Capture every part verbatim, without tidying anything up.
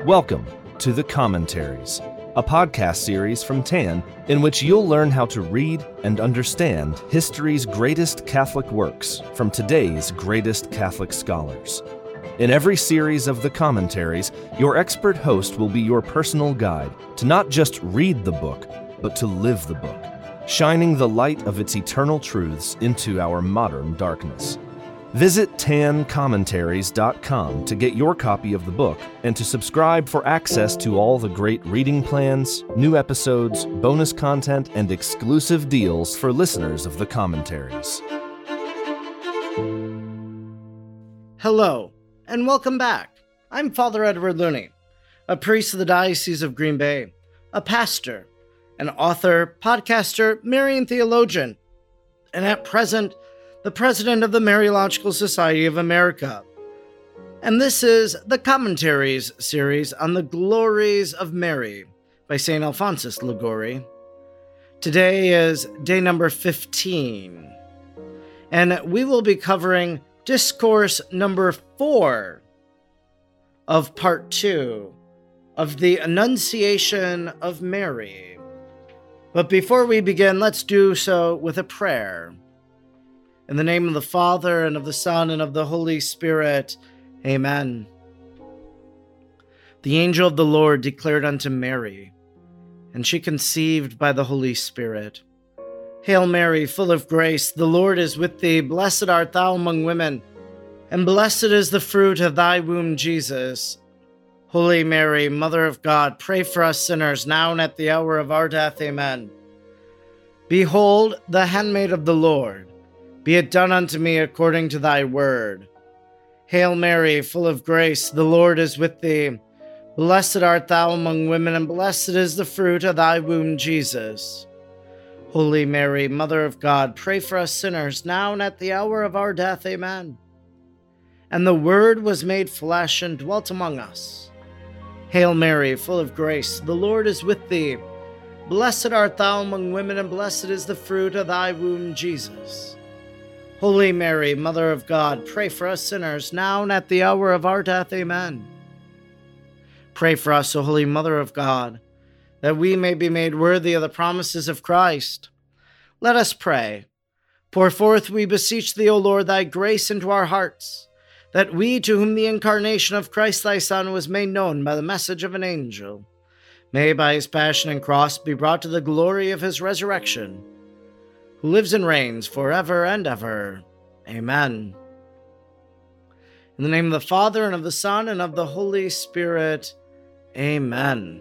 Welcome to The Commentaries, a podcast series from T A N in which you'll learn how to read and understand history's greatest Catholic works from today's greatest Catholic scholars. In every series of The Commentaries, your expert host will be your personal guide to not just read the book, but to live the book, shining the light of its eternal truths into our modern darkness. Visit tan commentaries dot com to get your copy of the book and to subscribe for access to all the great reading plans, new episodes, bonus content, and exclusive deals for listeners of The Commentaries. Hello, and welcome back. I'm Father Edward Looney, a priest of the Diocese of Green Bay, a pastor, an author, podcaster, Marian theologian, and at present, the president of the Mariological Society of America. And this is the Commentaries series on the Glories of Mary by Saint Alphonsus Liguori. Today is day number fifteen, and we will be covering discourse number four of part two of the Annunciation of Mary. But before we begin, let's do so with a prayer. In the name of the Father, and of the Son, and of the Holy Spirit. Amen. The angel of the Lord declared unto Mary, and she conceived by the Holy Spirit. Hail Mary, full of grace, the Lord is with thee. Blessed art thou among women, and blessed is the fruit of thy womb, Jesus. Holy Mary, Mother of God, pray for us sinners, now and at the hour of our death. Amen. Behold, the handmaid of the Lord. Be it done unto me according to thy word. Hail Mary, full of grace, the Lord is with thee. Blessed art thou among women, and blessed is the fruit of thy womb, Jesus. Holy Mary, Mother of God, pray for us sinners, now and at the hour of our death. Amen. And the Word was made flesh and dwelt among us. Hail Mary, full of grace, the Lord is with thee. Blessed art thou among women, and blessed is the fruit of thy womb, Jesus. Holy Mary, Mother of God, pray for us sinners, now and at the hour of our death. Amen. Pray for us, O Holy Mother of God, that we may be made worthy of the promises of Christ. Let us pray. Pour forth, we beseech thee, O Lord, thy grace into our hearts, that we, to whom the incarnation of Christ thy Son was made known by the message of an angel, may by his passion and cross be brought to the glory of his resurrection, who lives and reigns forever and ever. Amen. In the name of the Father, and of the Son, and of the Holy Spirit. Amen.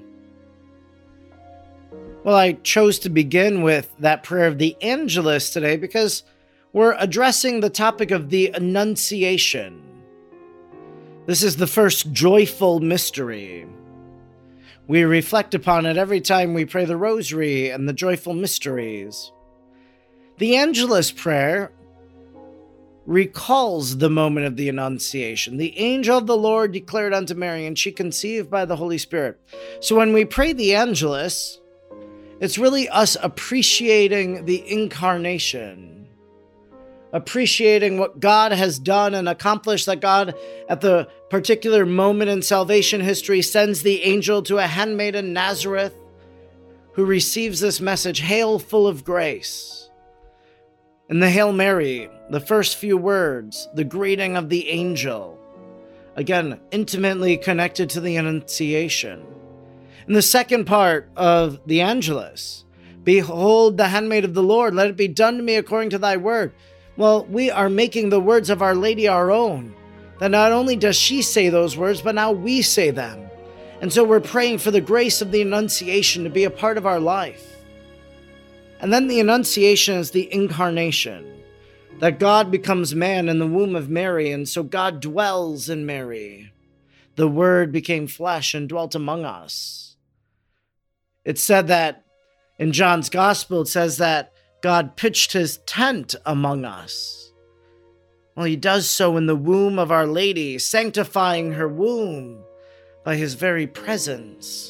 Well, I chose to begin with that prayer of the Angelus today because we're addressing the topic of the Annunciation. This is the first joyful mystery. We reflect upon it every time we pray the Rosary and the joyful mysteries. The Angelus prayer recalls the moment of the Annunciation. The angel of the Lord declared unto Mary, and she conceived by the Holy Spirit. So when we pray the Angelus, it's really us appreciating the incarnation, appreciating what God has done and accomplished, that God, at the particular moment in salvation history, sends the angel to a handmaid in Nazareth who receives this message, Hail, full of grace. In the Hail Mary, the first few words, the greeting of the angel, again, intimately connected to the Annunciation. In the second part of the Angelus, Behold the handmaid of the Lord, let it be done to me according to thy word. Well, we are making the words of Our Lady our own, that not only does she say those words, but now we say them. And so we're praying for the grace of the Annunciation to be a part of our life. And then the Annunciation is the incarnation, that God becomes man in the womb of Mary, and so God dwells in Mary. The Word became flesh and dwelt among us. It's said that in John's Gospel, it says that God pitched his tent among us. Well, he does so in the womb of Our Lady, sanctifying her womb by his very presence.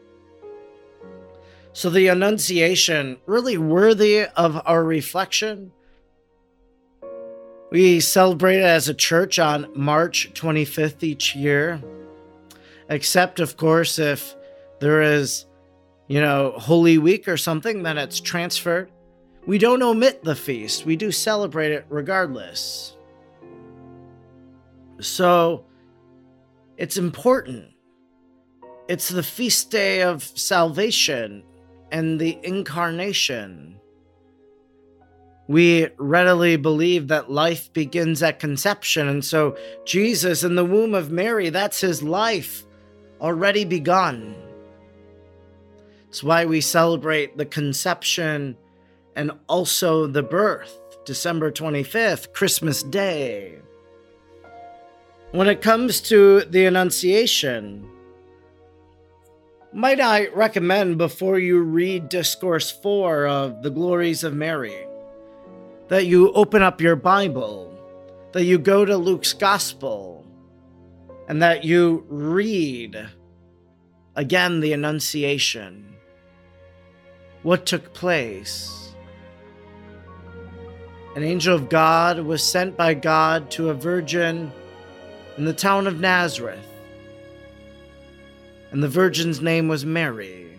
So the Annunciation, really worthy of our reflection. We celebrate it as a church on March twenty-fifth each year. Except, of course, if there is, you know, Holy Week or something, then it's transferred. We don't omit the feast. We do celebrate it regardless. So, it's important. It's the feast day of salvation and the incarnation. We readily believe that life begins at conception, and so Jesus in the womb of Mary, that's his life already begun. It's why we celebrate the conception and also the birth, December twenty-fifth, Christmas Day. When it comes to the Annunciation, might I recommend before you read Discourse four of the Glories of Mary, that you open up your Bible, that you go to Luke's Gospel, and that you read again the Annunciation. What took place? An angel of God was sent by God to a virgin in the town of Nazareth, and the virgin's name was Mary.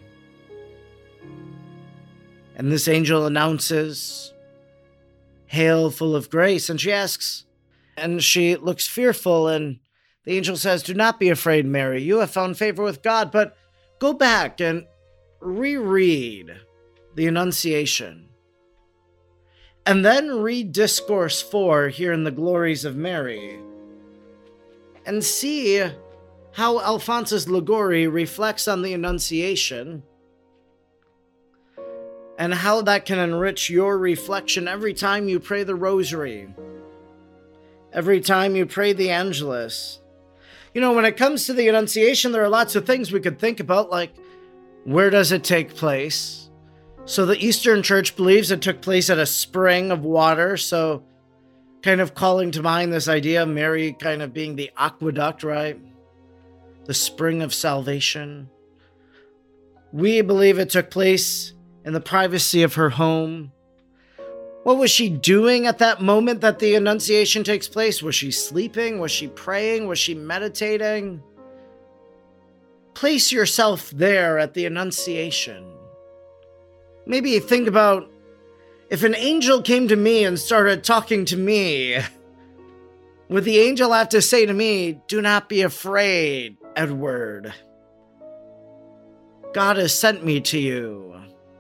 And this angel announces, "Hail, full of grace," and she asks, and she looks fearful, and the angel says, "Do not be afraid, Mary. You have found favor with God." But go back and reread the Annunciation. And then read Discourse four here in the Glories of Mary. And see how Alphonsus Liguori reflects on the Annunciation and how that can enrich your reflection every time you pray the Rosary, every time you pray the Angelus. You know, when it comes to the Annunciation, there are lots of things we could think about, like, where does it take place? So the Eastern Church believes it took place at a spring of water, so kind of calling to mind this idea of Mary kind of being the aqueduct, right? The spring of salvation. We believe it took place in the privacy of her home. What was she doing at that moment that the Annunciation takes place? Was she sleeping? Was she praying? Was she meditating? Place yourself there at the Annunciation. Maybe think about, if an angel came to me and started talking to me, would the angel have to say to me, "Do not be afraid, Edward. God has sent me to you"?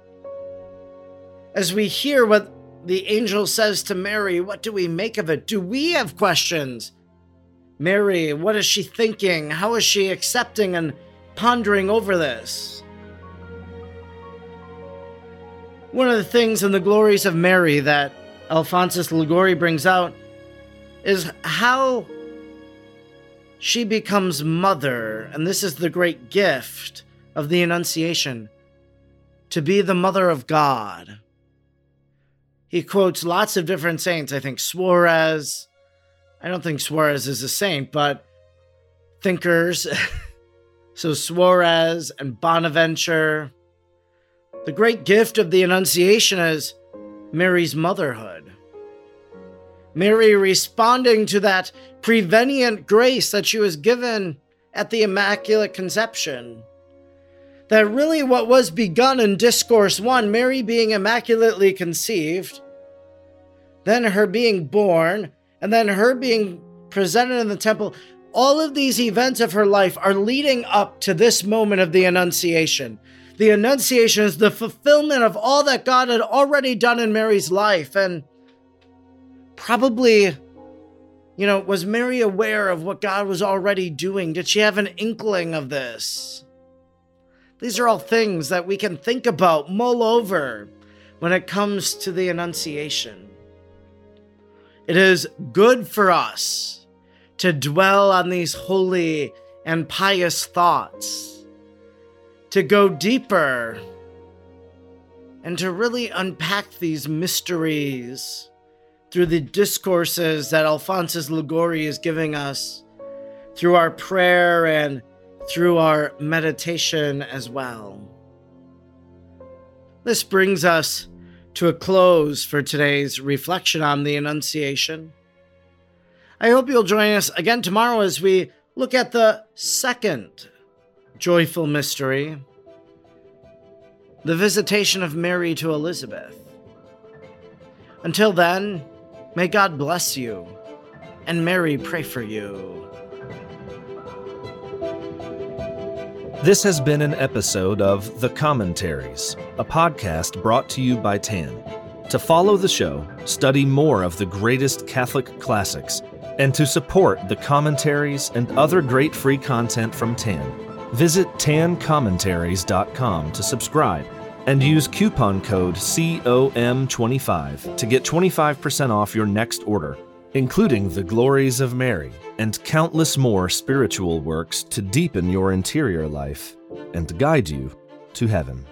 As we hear what the angel says to Mary, what do we make of it? Do we have questions? Mary, what is she thinking? How is she accepting and pondering over this? One of the things in the Glories of Mary that Alphonsus Liguori brings out is how she becomes mother, and this is the great gift of the Annunciation, to be the mother of God. He quotes lots of different saints. I think Suarez, I don't think Suarez is a saint, but thinkers. So Suarez and Bonaventure. The great gift of the Annunciation is Mary's motherhood. Mary responding to that prevenient grace that she was given at the Immaculate Conception. That really what was begun in Discourse one, Mary being immaculately conceived, then her being born, and then her being presented in the temple, all of these events of her life are leading up to this moment of the Annunciation. The Annunciation is the fulfillment of all that God had already done in Mary's life. And probably, you know, was Mary aware of what God was already doing? Did she have an inkling of this? These are all things that we can think about, mull over when it comes to the Annunciation. It is good for us to dwell on these holy and pious thoughts, to go deeper, and to really unpack these mysteries through the discourses that Alphonsus Liguori is giving us, through our prayer and through our meditation as well. This brings us to a close for today's reflection on the Annunciation. I hope you'll join us again tomorrow as we look at the second Joyful mystery, the visitation of Mary to Elizabeth. Until then, may God bless you, and Mary pray for you. This has been an episode of The Commentaries, a podcast brought to you by Tan. To follow the show, study more of the greatest Catholic classics, and to support the commentaries and other great free content from Tan, visit tan commentaries dot com to subscribe and use coupon code C O M twenty-five to get twenty-five percent off your next order, including The Glories of Mary and countless more spiritual works to deepen your interior life and guide you to heaven.